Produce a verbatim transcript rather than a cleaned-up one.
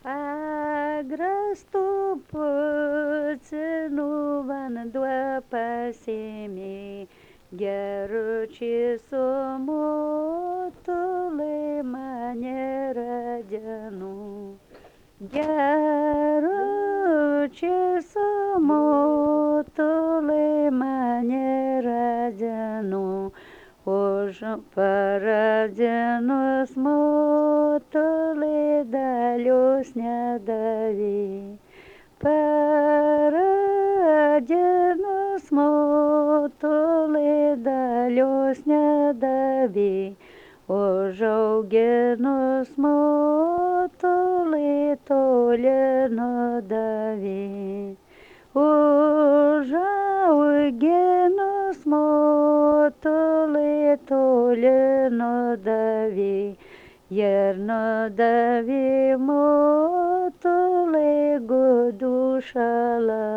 Agrastų pucinų vanduo pasėmė, geručiai sumutulai mane radinų. Geručiai sumutulai mane radinų. Už paradinus mutulai dalios nedavė. Paradinus mutulai dalios nedavė. Užauginus mutulai toli nudavė. Užauginus mutulai toli nudavė. Ir nudavė mutulai gudų šalą.